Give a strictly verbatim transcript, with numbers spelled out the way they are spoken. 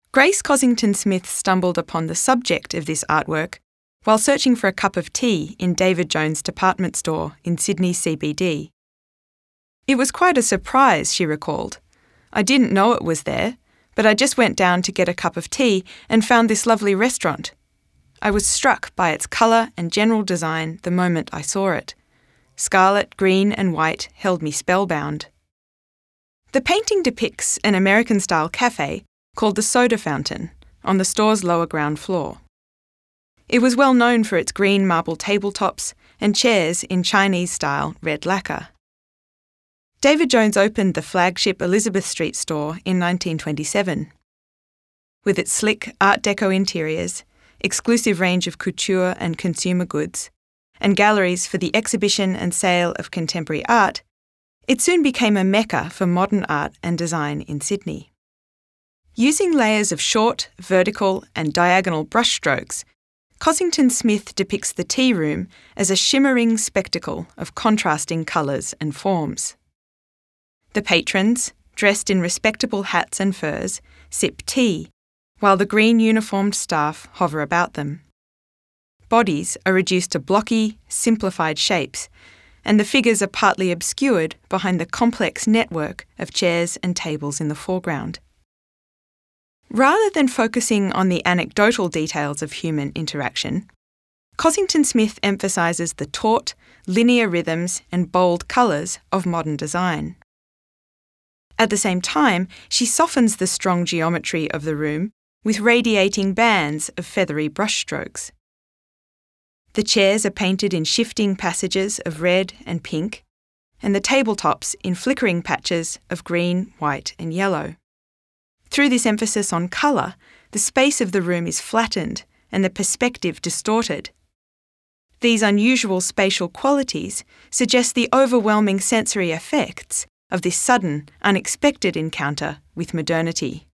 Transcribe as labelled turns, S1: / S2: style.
S1: Grace Cossington-Smith stumbled upon the subject of this artwork while searching for a cup of tea in David Jones' department store in Sydney's C B D. It was quite a surprise, she recalled. I didn't know it was there, but I just went down to get a cup of tea and found this lovely restaurant. I was struck by its colour and general design the moment I saw it. Scarlet, green and white held me spellbound. The painting depicts an American-style cafe called the Soda Fountain on the store's lower ground floor. It was well known for its green marble tabletops and chairs in Chinese-style red lacquer. David Jones opened the flagship Elizabeth Street store in nineteen twenty-seven. With its slick Art Deco interiors, exclusive range of couture and consumer goods, and galleries for the exhibition and sale of contemporary art, it soon became a mecca for modern art and design in Sydney. Using layers of short, vertical and diagonal brushstrokes, Cossington-Smith depicts the tea room as a shimmering spectacle of contrasting colours and forms. The patrons, dressed in respectable hats and furs, sip tea, while the green uniformed staff hover about them. Bodies are reduced to blocky, simplified shapes, and the figures are partly obscured behind the complex network of chairs and tables in the foreground. Rather than focusing on the anecdotal details of human interaction, Cossington-Smith emphasises the taut, linear rhythms and bold colours of modern design. At the same time, she softens the strong geometry of the room with radiating bands of feathery brushstrokes. The chairs are painted in shifting passages of red and pink, and the tabletops in flickering patches of green, white and yellow. Through this emphasis on colour, the space of the room is flattened and the perspective distorted. These unusual spatial qualities suggest the overwhelming sensory effects of this sudden, unexpected encounter with modernity.